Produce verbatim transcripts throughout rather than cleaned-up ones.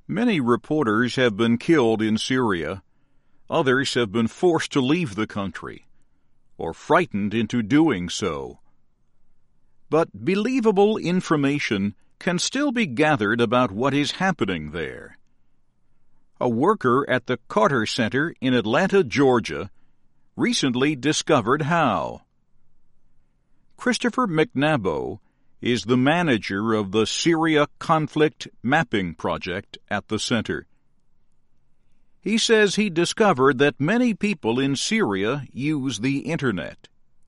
Many reporters have been killed in Syria. Others have been forced to leave the country, or frightened into doing so. But believable information can still be gathered about what is happening there. A worker at the Carter Center in Atlanta, Georgia, recently discovered how. Christopher McNabo is the manager of the Syria Conflict Mapping Project at the center. He says he discovered that many people in Syria use the Internet.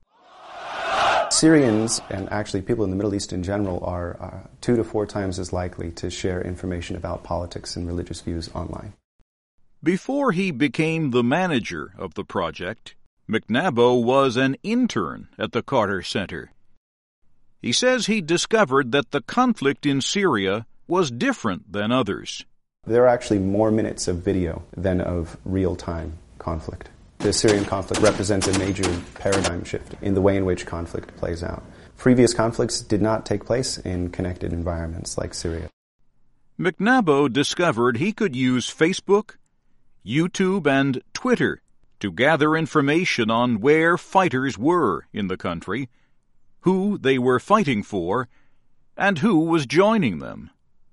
Syrians, and actually people in the Middle East in general, are uh, two to four times as likely to share information about politics and religious views online. Before he became the manager of the project, McNabo was an intern at the Carter Center. He says he discovered that the conflict in Syria was different than others. There are actually more minutes of video than of real-time conflict. The Syrian conflict represents a major paradigm shift in the way in which conflict plays out. Previous conflicts did not take place in connected environments like Syria. McNabo discovered he could use Facebook, YouTube, and Twitter to gather information on where fighters were in the country, who they were fighting for, and who was joining them.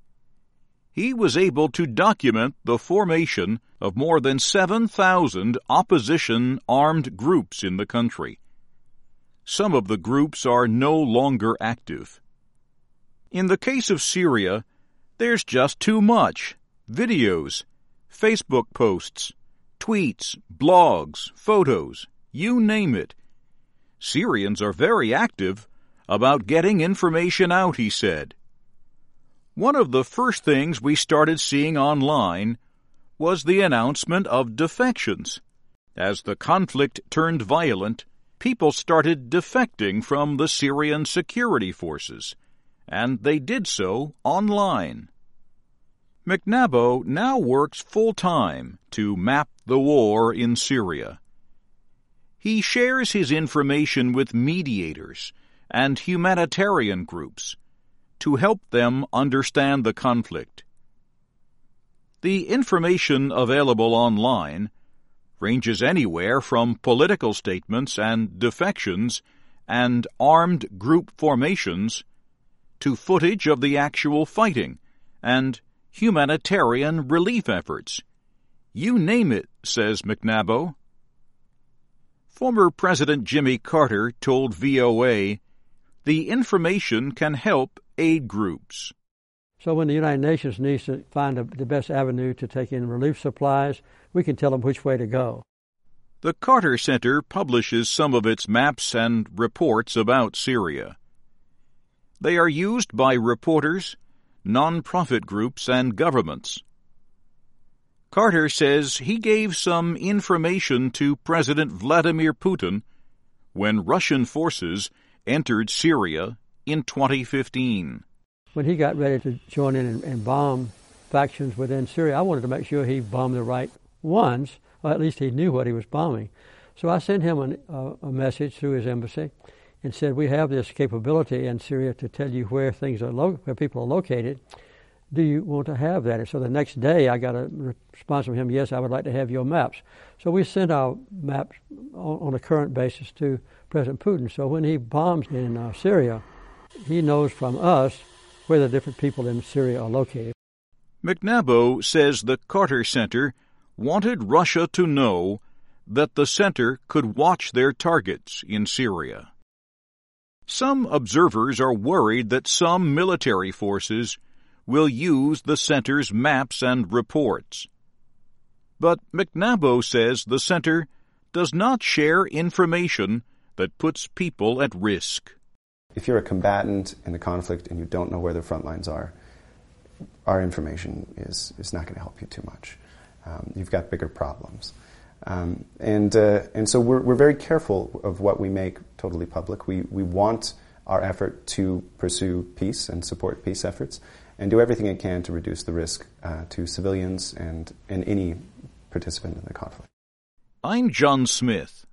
He was able to document the formation of more than seven thousand opposition armed groups in the country. Some of the groups are no longer active. In the case of Syria, there's just too much. Videos, Facebook posts, tweets, blogs, photos, you name it. Syrians are very active about getting information out, he said. One of the first things we started seeing online was the announcement of defections. As the conflict turned violent, people started defecting from the Syrian security forces, and they did so online. McNabo now works full-time to map the war in Syria. He shares his information with mediators and humanitarian groups to help them understand the conflict. The information available online ranges anywhere from political statements and defections and armed group formations to footage of the actual fighting and humanitarian relief efforts. You name it, says McNabo. Former President Jimmy Carter told V O A, the information can help aid groups. So when the United Nations needs to find a, the best avenue to take in relief supplies, we can tell them which way to go. The Carter Center publishes some of its maps and reports about Syria. They are used by reporters, non-profit groups, and governments. Carter says he gave some information to President Vladimir Putin when Russian forces entered Syria in twenty fifteen. When he got ready to join in and, and bomb factions within Syria, I wanted to make sure he bombed the right ones, or at least he knew what he was bombing. So I sent him an, uh, a message through his embassy and said, we have this capability in Syria to tell you where things are lo- where people are located. Do you want to have that? And so the next day I got a response from him, yes, I would like to have your maps. So we sent our maps on, on a current basis to President Putin. So when he bombs in uh, Syria, he knows from us where the different people in Syria are located. McNabo says the Carter Center wanted Russia to know that the center could watch their targets in Syria. Some observers are worried that some military forces will use the center's maps and reports. But McNabo says the center does not share information that puts people at risk. If you're a combatant in the conflict and you don't know where the front lines are, our information is, is not going to help you too much. Um, you've got bigger problems. Um, and uh, and so we're, we're very careful of what we make totally public. We, we want our effort to pursue peace and support peace efforts and do everything it can to reduce the risk uh, to civilians and, and any participant in the conflict. I'm John Smith.